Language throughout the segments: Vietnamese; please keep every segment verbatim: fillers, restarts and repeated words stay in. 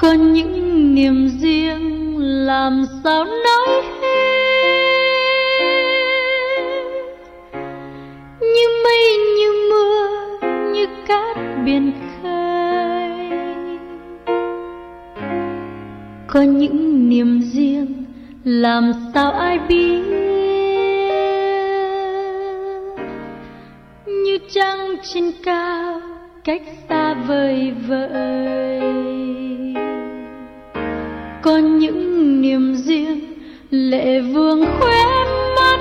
có những niềm riêng làm sao nói hết, như mây như mưa như cát biển khơi. Có những niềm riêng làm sao ai biết, như trăng trên cao cách xa vời vợi. Có những niềm riêng lệ vương khóe mắt,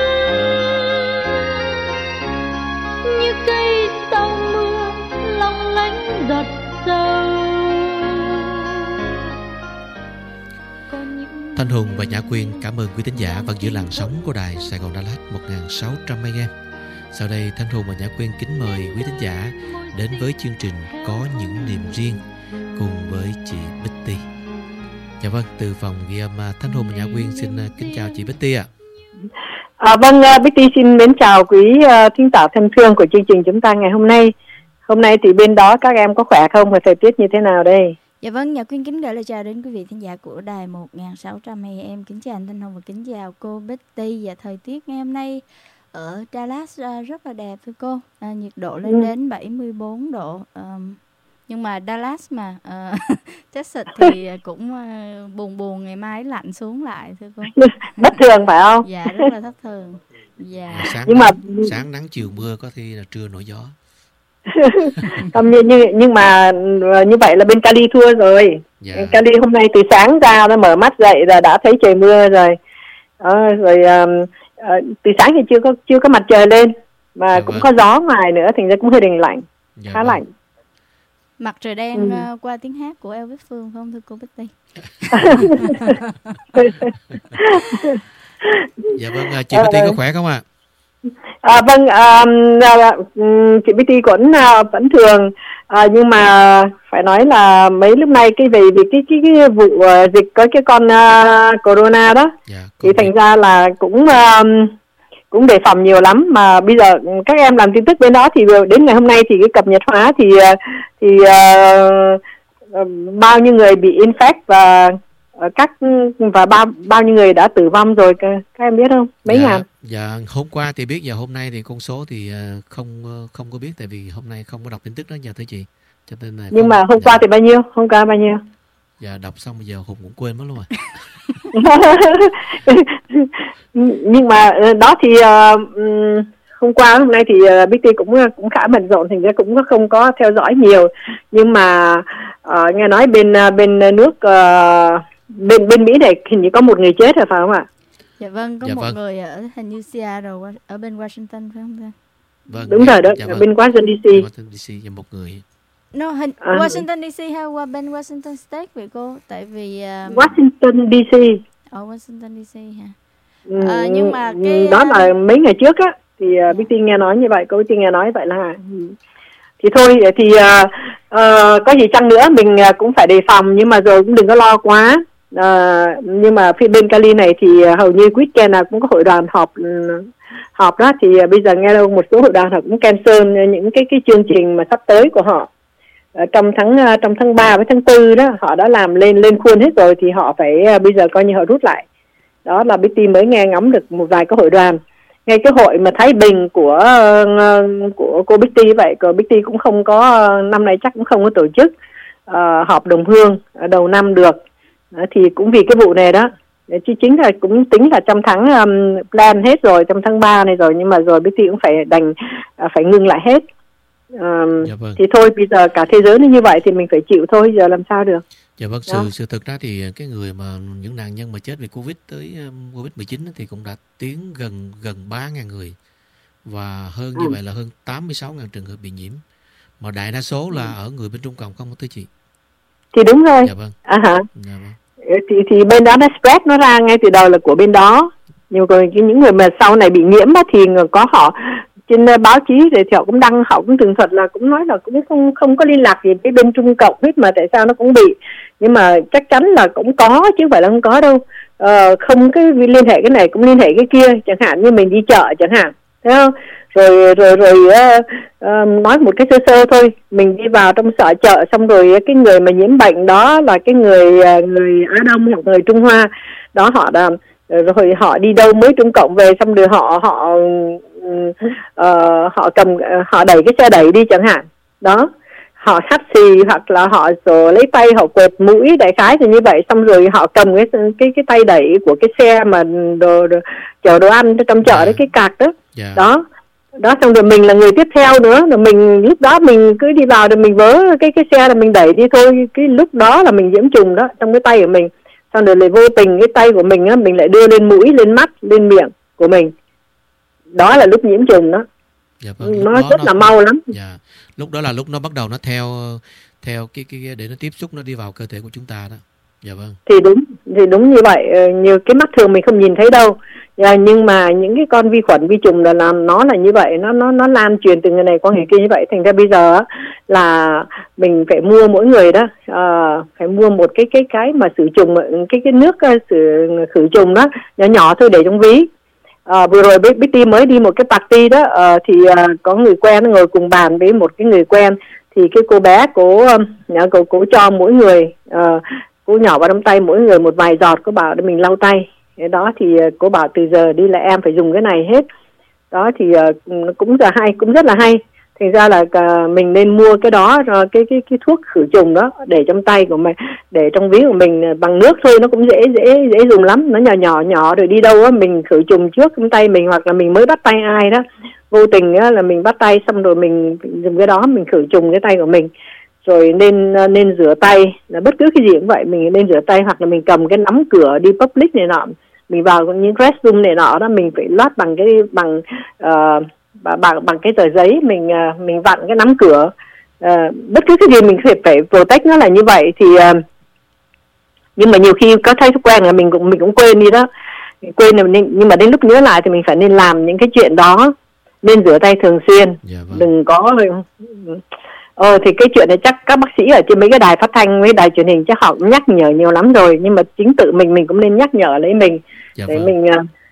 như cây sau mưa long lánh giọt sâu. Thanh Hùng và Nhã Quyên cảm ơn quý thính giả vẫn giữ làn sóng của đài Sài Gòn Đà Lạt một nghìn sáu trăm mê ga héc. Sau đây Thanh Hùng và Nhã Quyên kính mời quý thính giả đến với chương trình Có Những Niềm Riêng cùng với chị Betty. Dạ vâng, từ phòng ghi âm Thanh Hùng và Nhã Quyên xin kính chào chị Betty ạ. À, vâng, Betty xin mến chào quý uh, thính giả thân thương của chương trình chúng ta ngày hôm nay. Hôm nay thì bên đó các em có khỏe không và thời tiết như thế nào đây? Dạ vâng, Nhã Quyên kính gửi lời chào đến quý vị thính giả của đài một nghìn sáu trăm mê ga héc. Kính chào anh Thanh Hùng và kính chào cô Betty. Và thời tiết ngày hôm nay ở Dallas rất là đẹp thưa cô, à, nhiệt độ lên ừ. đến bảy mươi bốn độ. Um, nhưng mà Dallas mà uh, Texas thì cũng uh, buồn buồn, ngày mai lạnh xuống lại thưa cô. Bất thường phải không? Dạ, rất là thất thường. Dạ. Sáng nhưng nắng, mà sáng nắng chiều mưa, có khi là trưa nổi gió. Không, nhưng, nhưng, nhưng mà như vậy là bên Cali thua rồi. Dạ. Cali hôm nay từ sáng ra nó mở mắt dậy là đã thấy trời mưa rồi. Đó, rồi um, uh, từ sáng thì chưa có chưa có mặt trời lên mà dạ cũng vâng. có gió ngoài nữa, thành ra cũng hơi đình lạnh, dạ khá vâng. lạnh. Mặt trời đen ừ. uh, qua tiếng hát của Elvis Phương phải không thưa cô Betty? Dạ vâng, chị Betty có khỏe không ạ? À? À, vâng, à, chị Betty cũng à, vẫn thường, à, nhưng mà phải nói là mấy lúc này cái về vì cái cái, cái vụ uh, dịch có cái con uh, corona đó, yeah, thì thành ra là cũng uh, cũng đề phòng nhiều lắm. Mà bây giờ các em làm tin tức bên đó thì đến ngày hôm nay thì cái cập nhật hóa thì thì uh, uh, bao nhiêu người bị infect và các và bao bao nhiêu người đã tử vong rồi các em biết không? Mấy dạ, ngàn. Dạ hôm qua thì biết, giờ hôm nay thì con số thì không không có biết, tại vì hôm nay không có đọc tin tức đó nhà thưa chị. Cho nên là nhưng không, mà hôm dạ. qua thì bao nhiêu? Hôm qua bao nhiêu? Dạ đọc xong bây giờ Hùng cũng quên mất luôn rồi. Nhưng mà đó thì uh, hôm qua hôm nay thì uh, Betty cũng cũng khá bận rộn, thành ra cũng không có theo dõi nhiều. Nhưng mà uh, nghe nói bên uh, bên nước uh, bên bên Mỹ này hình như có một người chết rồi phải không ạ? Dạ vâng, có dạ một vâng. người ở hình như Seattle ở bên Washington phải không thưa? Vâng, đúng rồi đó, dạ ở vâng. bên Washington đê xê. Washington đê xê và một người. No, hình à, Washington đê xê hay qua bên Washington State vậy cô? Tại vì um... Washington đê xê. Ở Washington đê xê hả? Ừ, à, nhưng mà cái đó là mấy ngày trước á thì uh, Betty nghe nói như vậy, cô Betty nghe nói vậy là thì thôi thì uh, uh, có gì chăng nữa mình uh, cũng phải đề phòng, nhưng mà rồi cũng đừng có lo quá. Uh, nhưng mà phía bên Cali này thì uh, hầu như weekend nào cũng có hội đoàn họp uh, họp đó, thì uh, bây giờ nghe đâu một số hội đoàn họ cũng cancel những cái cái chương trình mà sắp tới của họ. Uh, trong tháng uh, trong tháng ba với tháng tư đó họ đã làm lên lên khuôn hết rồi, thì họ phải uh, bây giờ coi như họ rút lại. Đó là Betty mới nghe ngóng được một vài cái hội đoàn. Ngay cái hội mà Thái Bình của uh, của cô Betty vậy, cô Betty cũng không có, năm nay chắc cũng không có tổ chức uh, họp đồng hương đầu năm được. Đó, thì cũng vì cái vụ này đó, chứ chính là cũng tính là trong tháng um, plan hết rồi, trong tháng ba này rồi, nhưng mà rồi Betty cũng phải đành uh, phải ngưng lại hết. Um, dạ vâng. Thì thôi bây giờ cả thế giới nó như vậy thì mình phải chịu thôi, giờ làm sao được. Dạ vâng, sự, sự thực ra thì cái người mà những nạn nhân mà chết vì Covid tới um, Covid mười chín thì cũng đã tiến gần gần ba nghìn người, và hơn như ừ. vậy là hơn tám mươi sáu nghìn trường hợp bị nhiễm, mà đại đa số là ở người bên Trung Cộng không có thưa chị. Thì đúng rồi. Dạ vâng. À hả? Dạ vâng. Thì thì bên đó nó spread nó ra ngay từ đầu là của bên đó, nhưng rồi những người mà sau này bị nhiễm đó thì có họ trên báo chí thì họ cũng đăng, họ cũng tường thuật là cũng nói là cũng không không có liên lạc gì với bên Trung Cộng hết, mà tại sao nó cũng bị. Nhưng mà chắc chắn là cũng có chứ không phải là không có đâu. Ờ, không cái liên hệ cái này cũng liên hệ cái kia, chẳng hạn như mình đi chợ chẳng hạn, thấy không? Rồi rồi rồi uh, uh, nói một cái sơ sơ thôi, mình đi vào trong sở chợ xong rồi cái người mà nhiễm bệnh đó là cái người uh, người Á Đông hoặc người Trung Hoa đó, họ đã, rồi họ đi đâu mới Trung Cộng về, xong rồi họ họ uh, họ cầm uh, họ đẩy cái xe đẩy đi chẳng hạn đó, họ hắt xì hoặc là họ rồi lấy tay họ quệt mũi, đại khái thì như vậy, xong rồi họ cầm cái cái cái tay đẩy của cái xe mà đồ, đồ chở đồ ăn trong chợ đấy, cái cạc đó. Yeah. đó đó xong rồi mình là người tiếp theo nữa, rồi mình lúc đó mình cứ đi vào rồi mình vớ cái cái xe là mình đẩy đi thôi, cái lúc đó là mình nhiễm trùng đó trong cái tay của mình, xong rồi lại vô tình cái tay của mình á, mình lại đưa lên mũi, lên mắt, lên miệng của mình, đó là lúc nhiễm trùng đó. Dạ vâng, nó đó rất nó, là mau lắm. Dạ, lúc đó là lúc nó bắt đầu nó theo theo cái cái để nó tiếp xúc, nó đi vào cơ thể của chúng ta đó. Dạ vâng. Thì đúng, thì đúng như vậy, như cái mắt thường mình không nhìn thấy đâu. À, nhưng mà những cái con vi khuẩn, vi trùng là làm nó là như vậy, nó nó nó lan truyền từ người này qua người kia như vậy. Thành ra bây giờ là mình phải mua mỗi người đó, à, phải mua một cái cái cái mà khử trùng, cái cái nước khử khử trùng đó nhỏ nhỏ thôi để trong ví. À, vừa rồi Betty mới đi một cái party đó, à, thì à, có người quen ngồi cùng bàn với một cái người quen, thì cái cô bé cô cô, cô cho mỗi người, à, cô nhỏ vào trong tay mỗi người một vài giọt, cô bảo để mình lau tay. Cái đó thì cô bảo từ giờ đi là em phải dùng cái này hết. Đó thì uh, cũng là hay, cũng rất là hay. Thành ra là uh, mình nên mua cái đó, cái cái cái thuốc khử trùng đó để trong tay của mình, để trong ví của mình bằng nước thôi, nó cũng dễ dễ dễ dùng lắm, nó nhỏ nhỏ nhỏ, rồi đi đâu á mình khử trùng trước trong tay mình, hoặc là mình mới bắt tay ai đó vô tình á, là mình bắt tay xong rồi mình dùng cái đó mình khử trùng cái tay của mình. Rồi nên nên rửa tay, là bất cứ cái gì cũng vậy, mình nên rửa tay, hoặc là mình cầm cái nắm cửa đi public này nọ, mình vào những restroom này nọ đó, mình phải lót bằng cái bằng uh, bằng bằng cái tờ giấy, mình uh, mình vặn cái nắm cửa, uh, bất cứ cái gì mình phải phải protect nó là như vậy. Thì uh, nhưng mà nhiều khi có thấy thói quen là mình cũng mình cũng quên đi đó, quên là nên, nhưng mà đến lúc nhớ lại thì mình phải nên làm những cái chuyện đó, nên rửa tay thường xuyên. Yeah, vâng. Đừng có Ờ thì cái chuyện này chắc các bác sĩ ở trên mấy cái đài phát thanh với đài truyền hình chắc họ cũng nhắc nhở nhiều lắm rồi, nhưng mà chính tự mình mình cũng nên nhắc nhở lấy mình. Dạ, để vâng. mình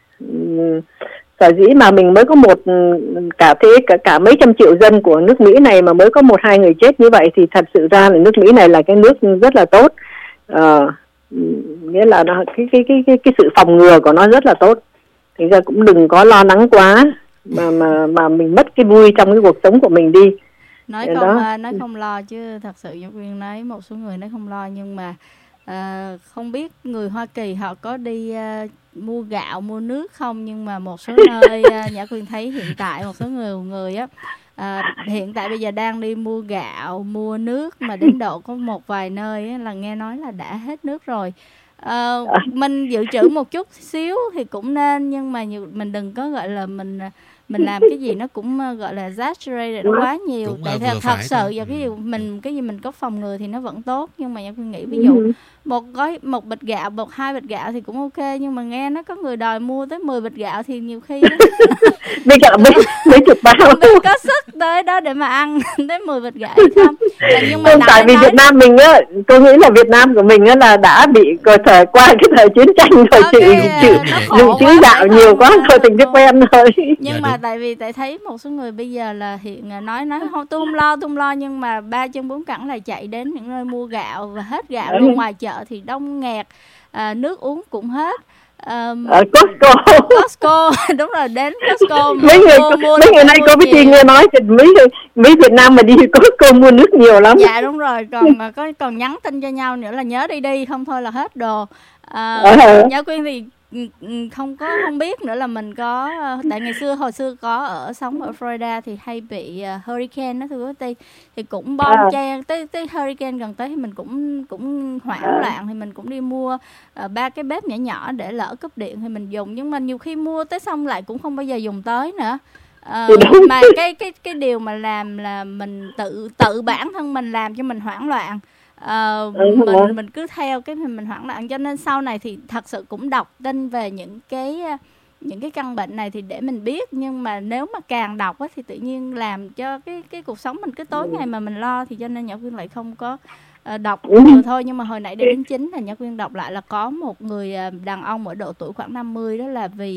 uh, sở dĩ mà mình mới có một cả thế cả cả mấy trăm triệu dân của nước Mỹ này mà mới có một hai người chết như vậy, thì thật sự ra là nước Mỹ này là cái nước rất là tốt. Uh, nghĩa là nó, cái, cái cái cái cái sự phòng ngừa của nó rất là tốt. Thành ra cũng đừng có lo lắng quá mà mà mà mình mất cái vui trong cái cuộc sống của mình đi. Nói không đó. Nói không lo chứ thật sự giáo viên nói một số người nói không lo, nhưng mà uh, không biết người Hoa Kỳ họ có đi uh, mua gạo mua nước không, nhưng mà một số nơi uh, Nhã Quyên thấy hiện tại một số người người á uh, hiện tại bây giờ đang đi mua gạo mua nước, mà đến độ có một vài nơi á, là nghe nói là đã hết nước rồi. Uh, mình dự trữ một chút xíu thì cũng nên, nhưng mà nhiều, mình đừng có gọi là mình mình làm cái gì nó cũng gọi là exaggerate nó quá nhiều. Đúng, tại thật, thật sự giờ cái gì mình cái gì mình có phòng ngừa thì nó vẫn tốt, nhưng mà tôi nghĩ ví dụ một gói một bịch gạo, một hai bịch gạo thì cũng ok, nhưng mà nghe nó có người đòi mua tới mười bịch gạo thì nhiều khi bây giờ mấy mấy chục bao không biết có sức tới đó để mà ăn tới mười bịch gạo hay không. Nhưng mà không, tại vì nói... Việt Nam mình á, tôi nghĩ là Việt Nam của mình á là đã bị cơ thể qua cái thời chiến tranh rồi, okay, chịu chịu dùng chữ gạo nhiều quá thôi thành cái quen rồi. Nhưng mà tại vì tại thấy một số người bây giờ là hiện nói nói không, tôi không lo tôi không lo nhưng mà ba chân bốn cẳng là chạy đến những nơi mua gạo và hết gạo ừ. Luôn ngoài chợ thì đông nghẹt, à, nước uống cũng hết. Um, ở Costco Costco đúng rồi, đến Costco mấy người mua, mua mấy người nay có biết gì nghe nói thì mấy mấy Việt Nam mà đi Costco mua nước nhiều lắm. Dạ đúng rồi, còn có còn nhắn tin cho nhau nữa là nhớ đi đi, không thôi là hết đồ. À, uh, Nhã Quyên thì không có không biết nữa là mình có, tại ngày xưa hồi xưa có ở sống ở Florida thì hay bị uh, hurricane đó thưa quý vị, thì cũng bom à. Che tới tới hurricane gần tới thì mình cũng cũng hoảng à. Loạn thì mình cũng đi mua uh, ba cái bếp nhỏ nhỏ để lỡ cúp điện thì mình dùng, nhưng mà nhiều khi mua tới xong lại cũng không bao giờ dùng tới nữa. Uh, mà cái cái cái điều mà làm là mình tự tự bản thân mình làm cho mình hoảng loạn. Uh, ừ, mình mình cứ theo cái mình hoảng loạn, cho nên sau này thì thật sự cũng đọc tin về những cái những cái căn bệnh này thì để mình biết, nhưng mà nếu mà càng đọc á, thì tự nhiên làm cho cái cái cuộc sống mình cứ tối ngày mà mình lo, thì cho nên Nhã Quyên lại không có uh, đọc nhiều thôi. Nhưng mà hồi nãy để đến chính là Nhã Quyên đọc lại là có một người uh, đàn ông ở độ tuổi khoảng năm mươi, đó là vì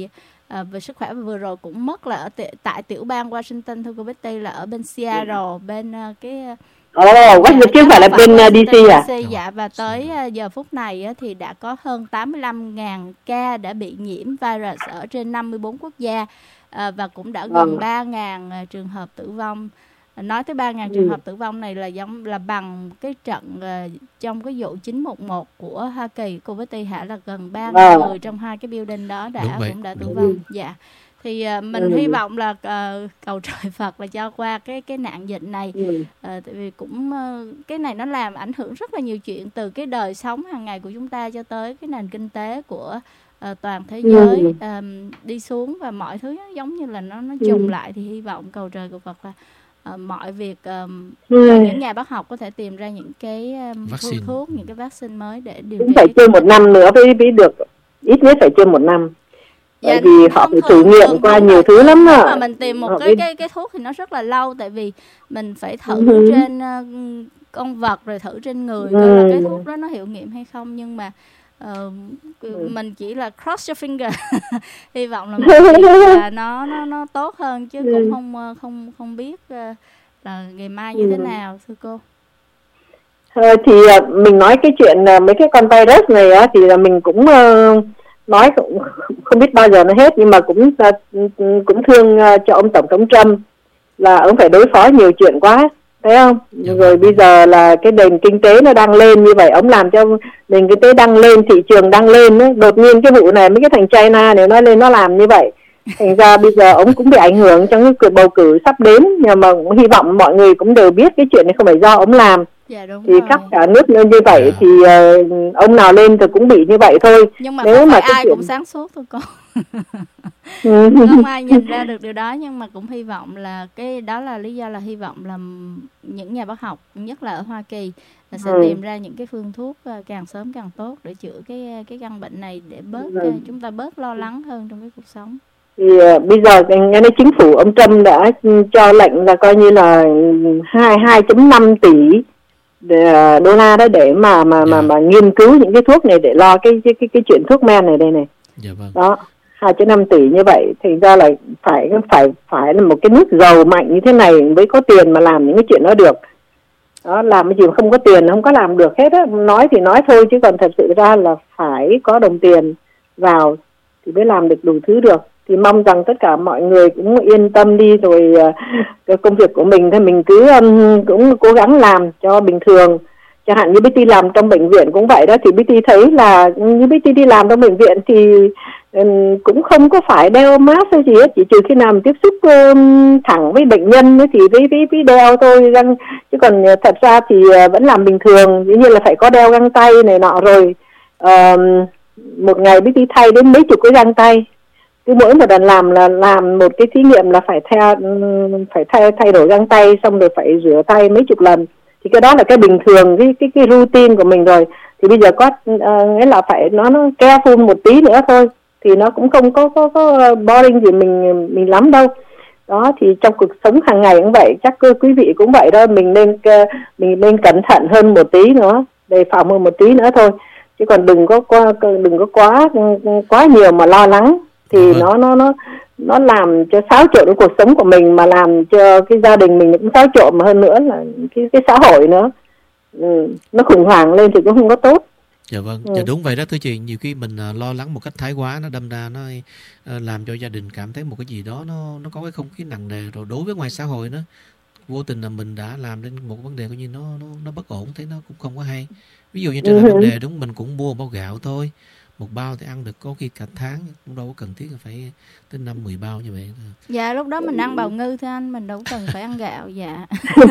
à, về sức khỏe, và vừa rồi cũng mất là ở t- tại tiểu bang Washington thưa cô Betty, là ở bên Seattle, bên uh, cái Ồ, oh, Washington chứ không phải là bên uh, đê xê à? Dạ, và tới uh, giờ phút này uh, thì đã có hơn tám mươi lăm nghìn ca đã bị nhiễm virus ở trên năm mươi bốn quốc gia, uh, và cũng đã gần ba nghìn uh, trường hợp tử vong. Nói tới ba nghìn trường hợp tử vong này là giống là bằng cái trận uh, trong cái vụ chín một một của Hoa Kỳ, cô Betty hả, là gần ba nghìn người trong hai cái building đó đã cũng đã tử vong. Dạ. Thì uh, mình ừ. hy vọng là uh, cầu trời Phật là cho qua cái cái nạn dịch này. Ừ. Uh, tại vì cũng uh, cái này nó làm ảnh hưởng rất là nhiều chuyện, từ cái đời sống hàng ngày của chúng ta cho tới cái nền kinh tế của uh, toàn thế giới ừ. um, đi xuống, và mọi thứ giống như là nó nó trùng ừ. lại. Thì hy vọng cầu trời cầu Phật là uh, mọi việc um, ừ. những nhà bác học có thể tìm ra những cái um, thuốc, thuốc, những cái vaccine mới để điều trị. Cũng phải trên một năm nữa mới mới được, ít nhất phải trên một năm. Bởi dạ, vì họ phải thử nghiệm qua nhiều thứ lắm đó. Mà mình tìm một họ cái, biết... cái cái thuốc thì nó rất là lâu, tại vì mình phải thử uh-huh. trên uh, con vật rồi thử trên người coi uh-huh. là cái thuốc đó nó hiệu nghiệm hay không. Nhưng mà uh, uh-huh. mình chỉ là cross your finger hy vọng là, là nó nó nó tốt hơn, chứ uh-huh. cũng không không không biết uh, là ngày mai như uh-huh. thế nào thưa cô. Uh, thì uh, mình nói cái chuyện uh, mấy cái con virus này uh, thì là mình cũng uh, nói cũng không biết bao giờ nó hết, nhưng mà cũng cũng thương cho ông Tổng thống Trump là ông phải đối phó nhiều chuyện quá, thấy không? Dạ. Rồi bây giờ là cái nền kinh tế nó đang lên như vậy, ông làm cho nền kinh tế đang lên, thị trường đang lên ấy. Đột nhiên cái vụ này mấy cái thằng China này nó lên nó làm như vậy, thành ra bây giờ ông cũng bị ảnh hưởng trong cái cuộc bầu cử sắp đến. Nhưng mà cũng hy vọng mọi người cũng đều biết cái chuyện này không phải do ông làm. Dạ, đúng thì rồi. khắp cả nước như vậy yeah. thì uh, ông nào lên thì cũng bị như vậy thôi. Nhưng mà nếu không phải mà ai chuyện... cũng sáng suốt thôi con. Không ai nhìn ra được điều đó, nhưng mà cũng hy vọng là cái đó là lý do là hy vọng là những nhà bác học nhất là ở Hoa Kỳ là sẽ ừ. tìm ra những cái phương thuốc càng sớm càng tốt để chữa cái cái căn bệnh này, để bớt ừ. chúng ta bớt lo lắng hơn trong cái cuộc sống. Thì uh, bây giờ nghe nói chính phủ ông Trump đã cho lệnh là coi như là hai phẩy năm tỷ đô la đó để mà mà yeah. mà mà nghiên cứu những cái thuốc này để lo cái cái cái, cái chuyện thuốc men này đây này. Dạ vâng. Đó, hai phẩy năm tỷ như vậy, thì ra là phải phải phải là một cái nước giàu mạnh như thế này mới có tiền mà làm những cái chuyện đó được. Đó, làm cái gì mà không có tiền không có làm được hết á. Nói thì nói thôi chứ còn thật sự ra là phải có đồng tiền vào thì mới làm được đủ thứ được. Thì mong rằng tất cả mọi người cũng yên tâm đi, rồi uh, cái công việc của mình thì mình cứ um, cũng cố gắng làm cho bình thường. Chẳng hạn như Betty làm trong bệnh viện cũng vậy đó, thì Betty thấy là như Betty đi làm trong bệnh viện thì um, cũng không có phải đeo mask hay gì hết, chỉ trừ khi nào mình tiếp xúc um, thẳng với bệnh nhân thì với, với, với đeo thôi. Găng, chứ còn thật ra thì uh, vẫn làm bình thường, dĩ nhiên là phải có đeo găng tay này nọ rồi. Uh, một ngày Betty thay đến mấy chục cái găng tay. Cứ mỗi một lần làm là làm một cái thí nghiệm là phải theo phải thay thay đổi găng tay, xong rồi phải rửa tay mấy chục lần. Thì cái đó là cái bình thường, cái cái cái routine của mình rồi. Thì bây giờ có uh, nghĩa là phải nó nó careful một tí nữa thôi, thì nó cũng không có có có boring gì mình mình lắm đâu. Đó, thì trong cuộc sống hàng ngày cũng vậy, chắc quý vị cũng vậy đó, mình nên mình nên cẩn thận hơn một tí nữa, đề phòng hơn một tí nữa thôi. Chứ còn đừng có quá đừng có quá quá nhiều mà lo lắng, thì nó nó nó nó làm cho xáo trộn cái cuộc sống của mình, mà làm cho cái gia đình mình cũng xáo trộn, mà hơn nữa là cái cái xã hội nữa. Ừ, nó khủng hoảng lên thì cũng không có tốt. Dạ vâng, ừ. Dạ đúng vậy đó thưa chị. Nhiều khi mình uh, lo lắng một cách thái quá, nó đâm ra nó uh, làm cho gia đình cảm thấy một cái gì đó nó nó có cái không khí nặng nề, rồi đối với ngoài xã hội nữa vô tình là mình đã làm đến một vấn đề coi như nó nó nó bất ổn, thấy nó cũng không có hay. Ví dụ như trở lại ừ. vấn đề đúng, mình cũng mua một bao gạo thôi, một bao thì ăn được có khi cả tháng, cũng đâu có cần thiết là phải tới năm mười bao như vậy. Dạ lúc đó mình ăn bào ngư thôi anh, mình đâu cần phải ăn gạo. Dạ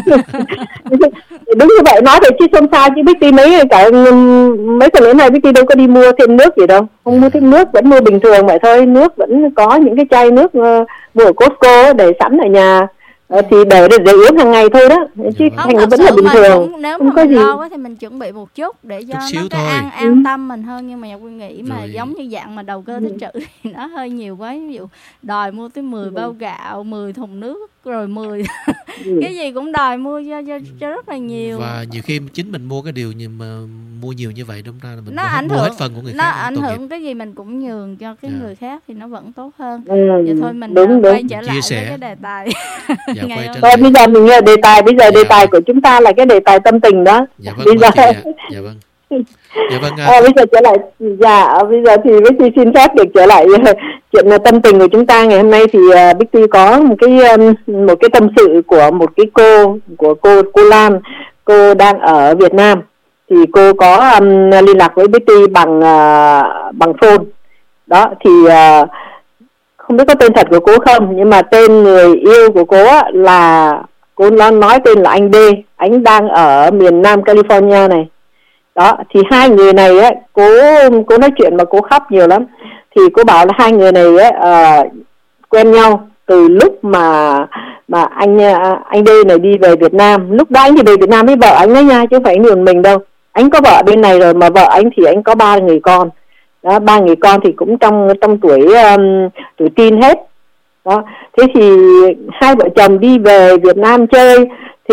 đúng như vậy, nói vậy chứ không sao. Chứ Betty mấy cả mấy tuần lễ này Betty đâu có đi mua thêm nước gì đâu, không à. mua thêm nước, vẫn mua bình thường vậy thôi. Nước vẫn có những cái chai nước uh, mua ở Costco để sẵn ở nhà. Ờ, thì để để uống hàng ngày thôi đó, chứ không, thành vẫn là bình thường. Cũng, nếu không mà mình lo quá thì mình chuẩn bị một chút để cho chút nó cái an an ừ. tâm mình hơn. Nhưng mà Nhật Quyên nghĩ mà rồi. Giống như dạng mà đầu cơ tích trữ thì nó hơi nhiều quá. Ví dụ đòi mua tới mười ừ. bao gạo, mười thùng nước rồi mười. Ừ. Cái gì cũng đòi mua cho, cho, cho rất là nhiều. Và nhiều khi chính mình mua cái điều nhưng mà mua nhiều như vậy, đúng ra là mình Nó mua, hết, ảnh mua hưởng hết phần của người nó khác. ảnh tội nghiệp. hưởng cái gì mình cũng nhường cho cái Dạ. người khác thì nó vẫn tốt hơn. Ừ, Vậy thôi mình đúng, uh, quay đúng. trở Chia lại với sẻ. cái đề tài. Dạ, ngày quay hôm trở Thôi lại. bây giờ mình nghe đề tài, bây giờ đề Dạ tài vâng. của chúng ta là cái đề tài tâm tình đó. Dạ vâng, Bây mời giờ chị ạ. Dạ vâng. Dạ vâng. à, à, bây giờ trở lại, dạ bây giờ thì Bích Ti xin phép được trở lại chuyện là tâm tình của chúng ta ngày hôm nay. Thì uh, Bích Ti có một cái um, một cái tâm sự của một cái cô của cô cô Lan. Cô đang ở Việt Nam, thì cô có um, liên lạc với Bích Ti bằng uh, bằng phone đó. Thì uh, không biết có tên thật của cô không, nhưng mà tên người yêu của cô á, là cô nói tên là anh D. Anh đang ở miền Nam California này đó. Thì hai người này á, cô cô nói chuyện mà cô khóc nhiều lắm. Thì cô bảo là hai người này á, uh, quen nhau từ lúc mà mà anh anh D này đi về Việt Nam. Lúc đó anh đi về Việt Nam với vợ anh đấy nha, chứ không phải anh một mình đâu. Anh có vợ bên này rồi, mà vợ anh thì anh có ba người con đó. Ba người con thì cũng trong trong tuổi um, tuổi teen hết đó. Thế thì hai vợ chồng đi về Việt Nam chơi thì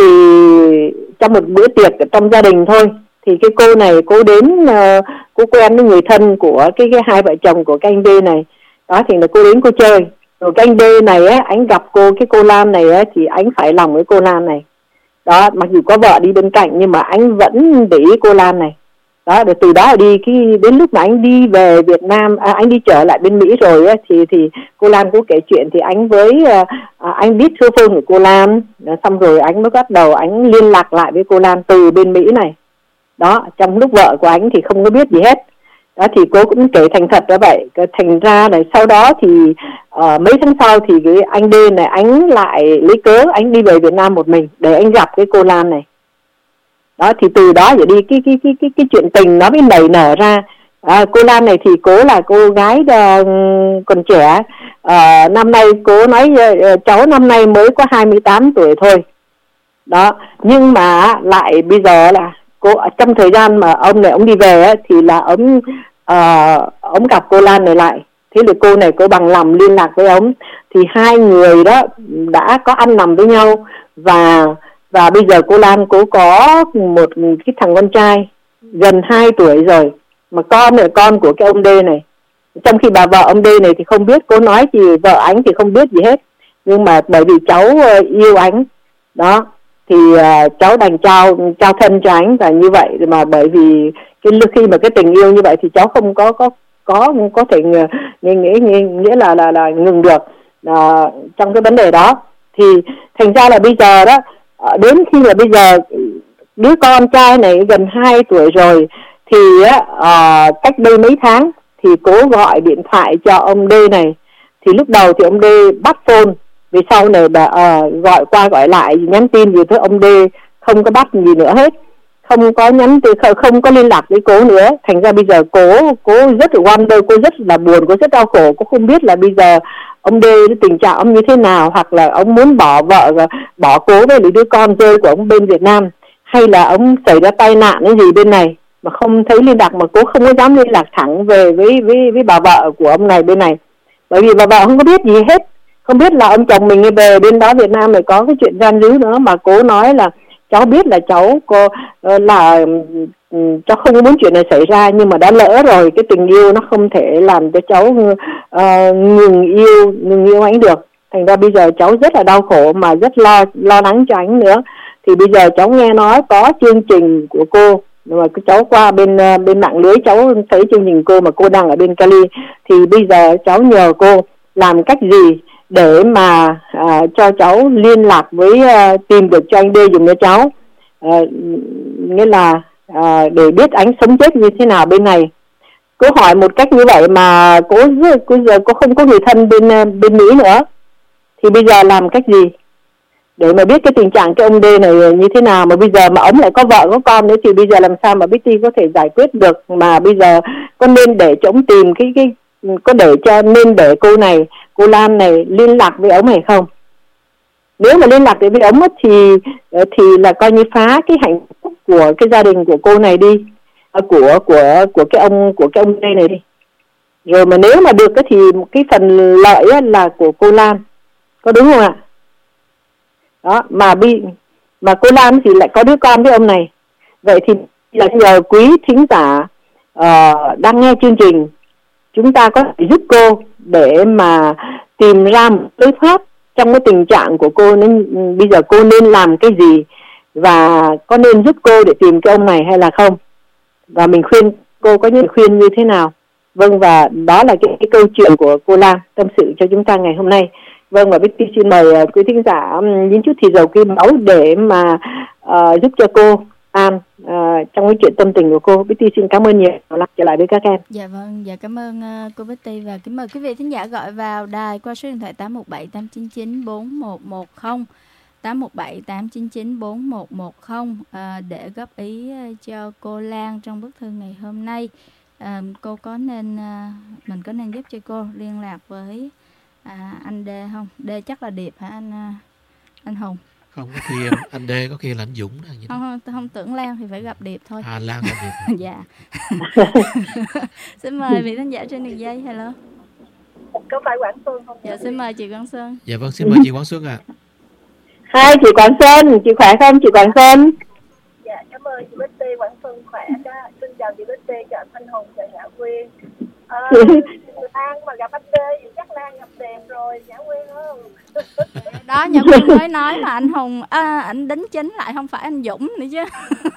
trong một bữa tiệc ở trong gia đình thôi, thì cái cô này cô đến uh, cô quen với người thân của cái, cái hai vợ chồng của cái anh D này đó. Thì là cô đến cô chơi, rồi cái anh D này á, anh gặp cô cái cô Lan này á, thì anh phải lòng với cô Lan này đó. Mặc dù có vợ đi bên cạnh nhưng mà anh vẫn để ý cô Lan này đó. Rồi từ đó đi cái đến lúc mà anh đi về Việt Nam, à, anh đi trở lại bên Mỹ rồi á, thì thì cô Lan cũng kể chuyện. Thì anh với uh, anh biết số phone của cô Lan, xong rồi anh mới bắt đầu anh liên lạc lại với cô Lan từ bên Mỹ này đó. Trong lúc vợ của anh thì không có biết gì hết đó. Thì cô cũng kể thành thật ra vậy. Thành ra này sau đó thì uh, mấy tháng sau thì cái anh D này anh lại lấy cớ anh đi về Việt Nam một mình để anh gặp cái cô Lan này đó. Thì từ đó giờ đi cái cái cái cái cái chuyện tình nó mới nảy nở ra. À, cô Lan này thì cô là cô gái uh, còn trẻ. Uh, năm nay cô nói uh, cháu năm nay mới có hai mươi tám tuổi thôi đó. Nhưng mà lại bây giờ là cô trong thời gian mà ông này ông đi về á, thì là ông uh, ông gặp cô Lan này lại. Thế thì cô này cô bằng lòng liên lạc với ông. Thì hai người đó đã có ăn nằm với nhau. Và và bây giờ cô Lan cô có một cái thằng con trai gần hai tuổi rồi, mà con là con của cái ông D này. Trong khi bà vợ ông D này thì không biết, cô nói gì vợ anh thì không biết gì hết. Nhưng mà bởi vì cháu yêu anh đó, thì uh, cháu đành trao trao thân cho anh. Và như vậy mà bởi vì cái khi mà cái tình yêu như vậy thì cháu không có có có có thể nghĩa nghĩa nghĩa là là là ngừng được uh, trong cái vấn đề đó. Thì thành ra là bây giờ đó, đến khi là bây giờ đứa con trai này gần hai tuổi rồi, thì uh, cách đây mấy tháng thì cố gọi điện thoại cho ông D này. Thì lúc đầu thì ông D bắt phone, vì sau này bà uh, gọi qua gọi lại nhắn tin gì tới ông D không có bắt gì nữa hết, không có nhắn từ không có liên lạc với cô nữa. Thành ra bây giờ cô cô rất là wonder, cô rất là buồn, cô rất đau khổ. Cô không biết là bây giờ ông D tình trạng ông như thế nào, hoặc là ông muốn bỏ vợ bỏ cố với đứa con rơi của ông bên Việt Nam, hay là ông xảy ra tai nạn cái gì bên này mà không thấy liên lạc. Mà cô không có dám liên lạc thẳng về với với với bà vợ của ông này bên này, bởi vì bà vợ không có biết gì hết, không biết là ông chồng mình về bên đó Việt Nam này có cái chuyện gian dữ nữa. Mà cô nói là cháu biết là cháu có là cháu không muốn chuyện này xảy ra, nhưng mà đã lỡ rồi, cái tình yêu nó không thể làm cho cháu uh, ngừng yêu ngừng yêu anh được. Thành ra bây giờ cháu rất là đau khổ, mà rất lo lo lắng cho anh nữa. Thì bây giờ cháu nghe nói có chương trình của cô, mà cháu qua bên bên mạng lưới cháu thấy chương trình cô mà cô đang ở bên Cali. Thì bây giờ cháu nhờ cô làm cách gì để mà à, cho cháu liên lạc với à, tìm được cho anh D dùng cho cháu, à, nghĩa là à, để biết anh sống chết như thế nào bên này. Cô hỏi một cách như vậy mà cô cô giờ cô không có người thân bên bên Mỹ nữa, thì bây giờ làm cách gì để mà biết cái tình trạng cái ông D này như thế nào. Mà bây giờ mà ông lại có vợ có con nữa, thì bây giờ làm sao mà Bích Ti có thể giải quyết được. Mà bây giờ có nên để cho ông tìm cái cái có để cho nên để cô này cô Lan này liên lạc với ông hay không? Nếu mà liên lạc với ông thì thì là coi như phá cái hạnh phúc của cái gia đình của cô này đi, của của của cái ông của cái ông đây này đi. Rồi mà nếu mà được thì cái phần lợi là của cô Lan, có đúng không ạ? Đó, mà bi mà cô Lam thì lại có đứa con với ông này. Vậy thì là giờ quý thính giả uh, đang nghe chương trình, chúng ta có thể giúp cô để mà tìm ra một lối thoát trong cái tình trạng của cô. Nên bây giờ cô nên làm cái gì, và có nên giúp cô để tìm cái ông này hay là không, và mình khuyên cô có những khuyên như thế nào. Vâng, và đó là cái, cái câu chuyện của cô Lam tâm sự cho chúng ta ngày hôm nay. Vâng, và Betty xin mời uh, quý thính giả um, những chút thì dầu kim máu để mà uh, giúp cho cô An uh, trong cái chuyện tâm tình của cô. Betty xin cảm ơn nhiều. Lặp trở lại với các em. Dạ vâng, dạ cảm ơn uh, cô Betty, và kính mời quý vị thính giả gọi vào đài qua số điện thoại tám một bảy tám chín chín bốn một một không, tám một bảy tám chín chín bốn một một không uh, để góp ý uh, cho cô Lan trong bức thư ngày hôm nay. Uh, cô có nên uh, mình có nên giúp cho cô liên lạc với à, anh D không? D chắc là Điệp hả anh uh, anh Hùng? Không, có khi anh D, có khi là anh Dũng đó. Không, không, tôi không tưởng Lan thì phải gặp Điệp thôi. À, Lan gặp Điệp. Dạ. Xin mời vị khán giả trên đường dây. Hello. Có phải Quảng Xuân không? Dạ, xin mời chị Quảng Xuân. Dạ vâng, xin mời chị Quảng Xuân ạ. À. Hai chị Quảng Xuân, chị khỏe không chị Quảng Xuân? Dạ, cảm ơn chị Betty. Quảng Xuân khỏe đó. Xin chào chị Betty, chào anh Thanh Hùng, chào Nhã Quyên. À, An mà gặp anh D thì chắc Lan gặp đẹp rồi, Nhã Quyên không? Đó, Nhã Quyên mới nói mà anh Hùng, à, anh đính chính lại không phải anh Dũng nữa chứ.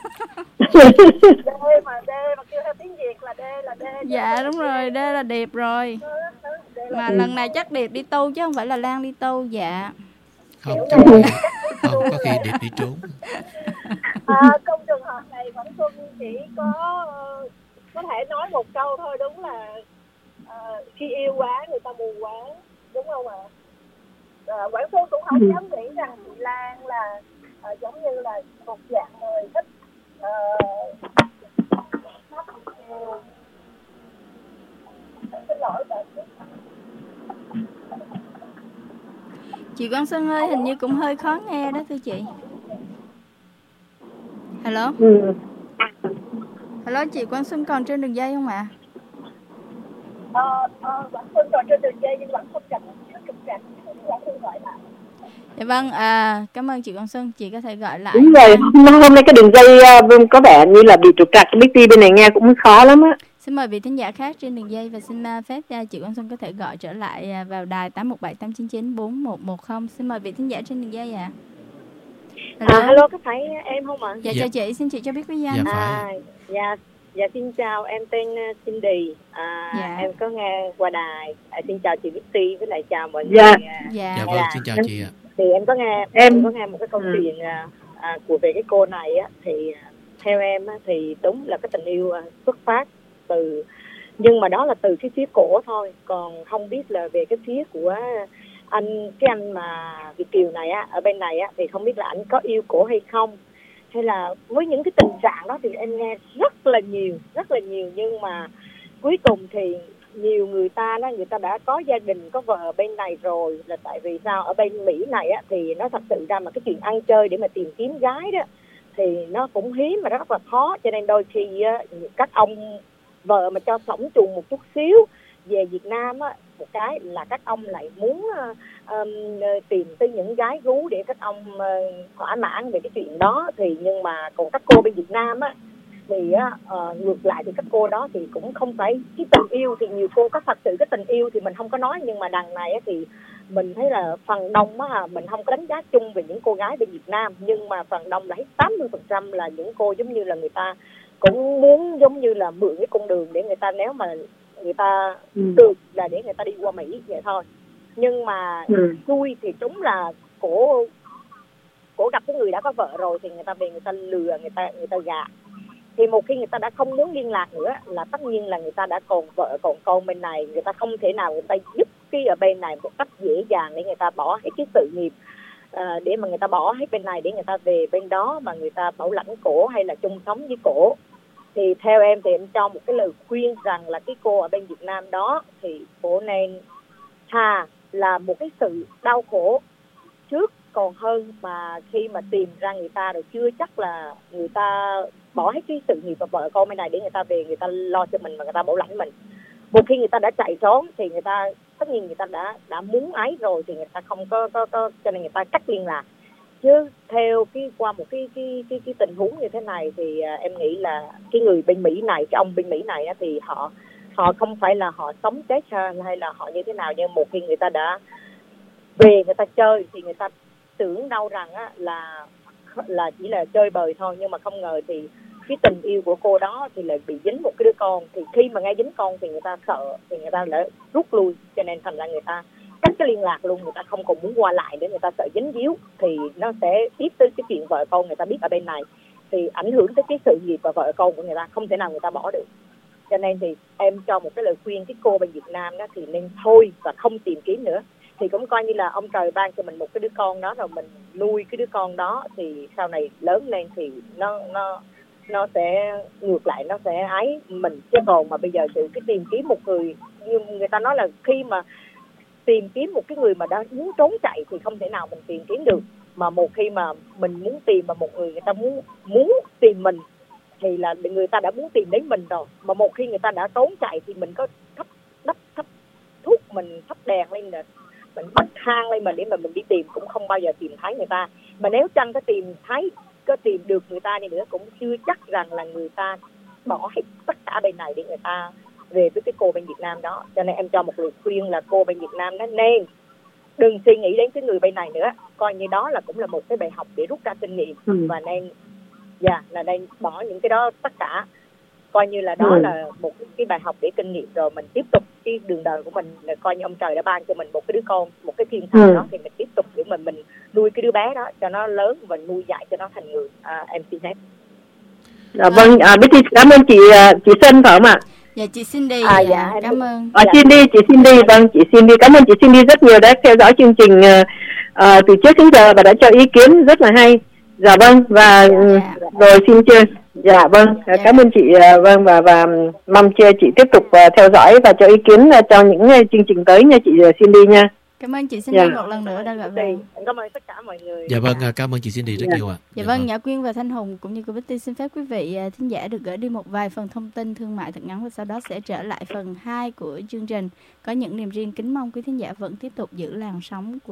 D mà D mà kêu theo tiếng Việt là D là D. Dạ đúng rồi, D là Điệp rồi. Mà lần này chắc Điệp đi tu chứ không phải là Lan đi tu. Dạ. Không, chắc là không, có khi Điệp đi trốn. À, trong trường hợp này Quảng Xuân chỉ có có thể nói một câu thôi, đúng là uh, khi yêu quá người ta mù quá, đúng không ạ? À? Uh, Quảng Xuân cũng không dám nghĩ rằng chị Lan là uh, giống như là một dạng người thích uh, xin lỗi bạn. Chị Quang Xuân ơi, hình như cũng hơi khó nghe đó thưa chị. Hello. Ừ. Hello, chị Quang Xuân còn trên đường dây không ạ? Ờ, ờ, Quảng Xuân còn trên đường dây nhưng Quảng Xuân gặp trục trặc, Quảng Xuân gọi lại. Dạ vâng, à, cảm ơn chị Quang Xuân, chị có thể gọi lại. Đúng rồi, hôm, hôm nay cái đường dây uh, có vẻ như là bị trục trặc, Betty bên này nghe cũng khó lắm á. Xin mời vị thính giả khác trên đường dây và xin uh, phép uh, chị Quang Xuân có thể gọi trở lại uh, vào đài tám một bảy tám chín chín bốn một một không. Xin mời vị thính giả trên đường dây ạ. À. Hello. À, hello, có phải em không ạ? Dạ, dạ chào chị, xin chị cho biết quý danh. Dạ, à, dạ, dạ xin chào, em tên Cindy. À, dạ. Em có nghe qua đài. À, xin chào chị Betty với lại chào mọi dạ. người. Dạ. Dạ vâng, xin chào chị ạ. Thì em có nghe em, em có nghe một cái câu chuyện ừ. à, của về cái cô này á, thì theo em á, thì đúng là cái tình yêu xuất phát từ, nhưng mà đó là từ cái phía cổ thôi, còn không biết là về cái phía của anh cái anh mà Việt kiều này á, ở bên này á, thì không biết là anh có yêu cổ hay không, hay là với những cái tình trạng đó thì em nghe rất là nhiều rất là nhiều nhưng mà cuối cùng thì nhiều người ta đó, người ta đã có gia đình, có vợ bên này rồi. Là tại vì sao ở bên Mỹ này á, thì nó thật sự ra mà cái chuyện ăn chơi để mà tìm kiếm gái đó thì nó cũng hiếm mà rất là khó, cho nên đôi khi á, các ông vợ mà cho sống chung một chút xíu về Việt Nam á, một cái là các ông lại muốn uh, um, tìm tới những gái gú để các ông uh, thỏa mãn về cái chuyện đó. Thì nhưng mà còn các cô bên Việt Nam á thì uh, ngược lại thì các cô đó thì cũng không phải cái tình yêu, thì nhiều cô có thật sự cái tình yêu thì mình không có nói, nhưng mà đằng này á, thì mình thấy là phần đông á, mình không có đánh giá chung về những cô gái bên Việt Nam, nhưng mà phần đông là hết tám mươi phần trăm là những cô giống như là người ta cũng muốn giống như là mượn cái con đường để người ta, nếu mà người ta ừ. được là để người ta đi qua Mỹ vậy thôi. Nhưng mà ừ. xui thì đúng là cổ cổ gặp cái người đã có vợ rồi thì người ta về người ta lừa, người ta người ta gạt. Thì một khi người ta đã không muốn liên lạc nữa là tất nhiên là người ta đã còn vợ còn con bên này, người ta không thể nào người ta giúp cái ở bên này một cách dễ dàng để người ta bỏ hết cái sự nghiệp, à, để mà người ta bỏ hết bên này để người ta về bên đó mà người ta bảo lãnh cổ hay là chung sống với cổ. Thì theo em thì em cho một cái lời khuyên rằng là cái cô ở bên Việt Nam đó thì cổ nên thà là một cái sự đau khổ trước còn hơn mà khi mà tìm ra người ta rồi chưa chắc là người ta bỏ hết cái sự nghiệp và vợ con bên này để người ta về người ta lo cho mình và người ta bảo lãnh mình. Một khi người ta đã chạy trốn thì người ta tất nhiên người ta đã đã muốn ấy rồi thì người ta không có có, có cho nên người ta cắt liên lạc. chứ theo cái qua một cái cái cái cái tình huống như thế này thì à, em nghĩ là cái người bên Mỹ này, cái ông bên Mỹ này á, thì họ họ không phải là họ sống chết hay là họ như thế nào, nhưng một khi người ta đã về người ta chơi thì người ta tưởng đâu rằng á, là là chỉ là chơi bời thôi, nhưng mà không ngờ thì cái tình yêu của cô đó thì lại bị dính một cái đứa con, thì khi mà nghe dính con thì người ta sợ, thì người ta đã rút lui, cho nên thành ra người ta cắt cái liên lạc luôn, người ta không còn muốn qua lại nữa, người ta sợ dính díu thì nó sẽ tiếp tới cái chuyện vợ con người ta biết ở bên này thì ảnh hưởng tới cái sự nghiệp và vợ con của người ta, không thể nào người ta bỏ được. Cho nên thì em cho một cái lời khuyên cái cô bên Việt Nam đó thì nên thôi và không tìm kiếm nữa, thì cũng coi như là ông trời ban cho mình một cái đứa con đó, rồi mình nuôi cái đứa con đó thì sau này lớn lên thì nó nó nó sẽ ngược lại, nó sẽ ái mình, chứ còn mà bây giờ sự cái tìm kiếm một người, như người ta nói là khi mà tìm kiếm một cái người mà đã muốn trốn chạy thì không thể nào mình tìm kiếm được, mà một khi mà mình muốn tìm mà một người người ta muốn muốn tìm mình thì là người ta đã muốn tìm đến mình rồi, mà một khi người ta đã trốn chạy thì mình có thắp đắp thắp thuốc, mình thắp đèn lên là mình bắt thang lên mà để mà mình đi tìm cũng không bao giờ tìm thấy người ta, mà nếu chăng có tìm thấy, có tìm được người ta đi nữa cũng chưa chắc rằng là người ta bỏ hết tất cả bên này để người ta về với cái cô bên Việt Nam đó. Cho nên em cho một lời khuyên là cô bên Việt Nam đó nên đừng suy nghĩ đến cái người bên này nữa, coi như đó là cũng là một cái bài học để rút ra kinh nghiệm, ừ. và nên dạ yeah, là nên bỏ những cái đó tất cả, coi như là đó ừ. là một cái bài học để kinh nghiệm, rồi mình tiếp tục cái đường đời của mình, là coi như ông trời đã ban cho mình một cái đứa con, một cái thiên thần ừ. đó, thì mình tiếp tục để mình mình nuôi cái đứa bé đó cho nó lớn và nuôi dạy cho nó thành người. À, em xin hết. À, vâng, à, Betty cảm ơn chị chị Xuân phải không ạ? Dạ chị Cindy, à, dạ, dạ cảm ơn. À, Cindy, chị Cindy, vâng chị Cindy, cảm ơn chị Cindy rất nhiều đã theo dõi chương trình uh, từ trước đến giờ và đã cho ý kiến rất là hay. Dạ vâng, và dạ. rồi xin chơi. Dạ vâng, dạ. Cảm ơn chị, uh, vâng và và mong chơi chị tiếp tục uh, theo dõi và cho ý kiến uh, cho những uh, chương trình tới nha chị Cindy nha. Cảm ơn chị Cindy dạ. một lần nữa đã gặp lại. Cảm ơn tất cả mọi người. Dạ vâng, cảm ơn chị Cindy rất dạ. nhiều ạ. Dạ, dạ vâng, Nhã Quyên và Thanh Hùng cũng như cô Betty xin phép quý vị thính giả được gửi đi một vài phần thông tin thương mại thật ngắn, và sau đó sẽ trở lại phần hai của chương trình. Có những niềm riêng, kính mong quý thính giả vẫn tiếp tục giữ làn sóng của